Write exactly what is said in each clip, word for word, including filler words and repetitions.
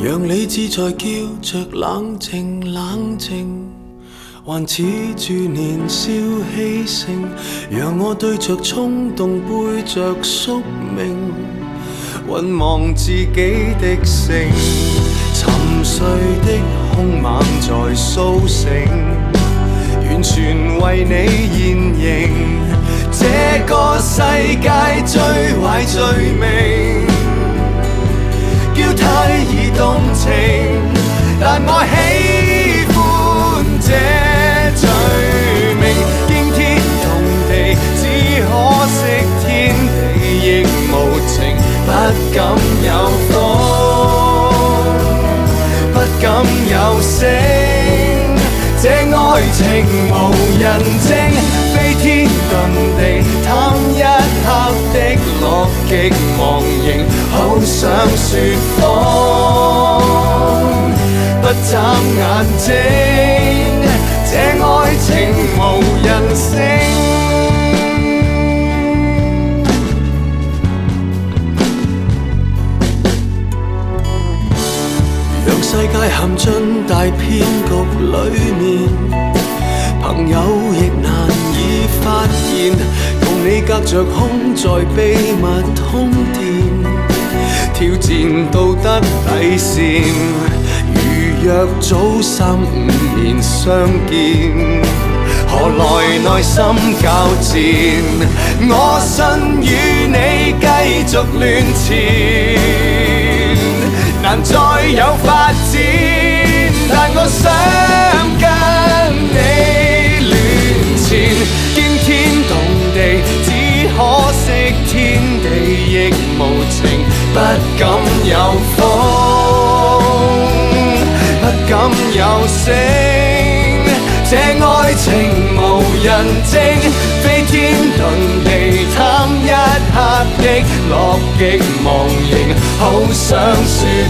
让理智在叫着冷静冷静，還恃住年少氣盛，讓我對着衝動背着宿命，渾忘自己的性，沉睡的兇猛在甦醒，完全為你現形，這個世界最壞罪名，叫太易動情，但我喜歡這罪名，驚天動地，只可惜天地亦無情，不敢有風，不敢有聲，這愛情無人證，飛天遁地，貪一刻的樂極忘形，好想說謊，不眨眼睛，這愛情無人性。讓世界陷進大騙局裏面，朋友亦難以發現，共你隔着空在秘密通電，挑戰道德底線，如若早三五年相見，何來內心交戰？我信與你繼續亂纏，難再有發展，但我想跟你戀纏，驚天動地，只可惜天地亦無情，不敢有風，不敢有聲，這愛情無人證，飛天遁地，貪一刻的樂極忘形，好想說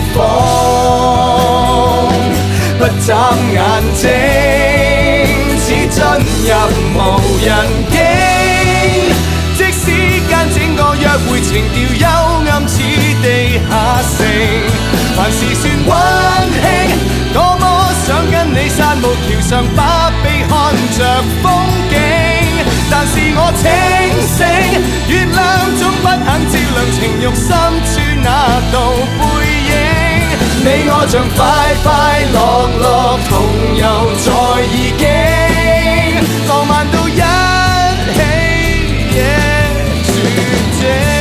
謊，不眨眼睛，似進入無人境，即使間整個約會情調幽暗似地下城，凡事算溫馨，多麼想跟你散步橋上把臂看着風景，但是我清醒，月亮總不肯照亮情慾深處那道背影，你我像快快樂樂同遊在意境，浪漫到一起也絕境。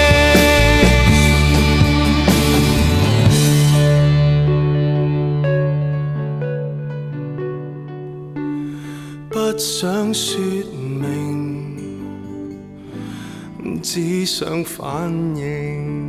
不想說明，只想反應。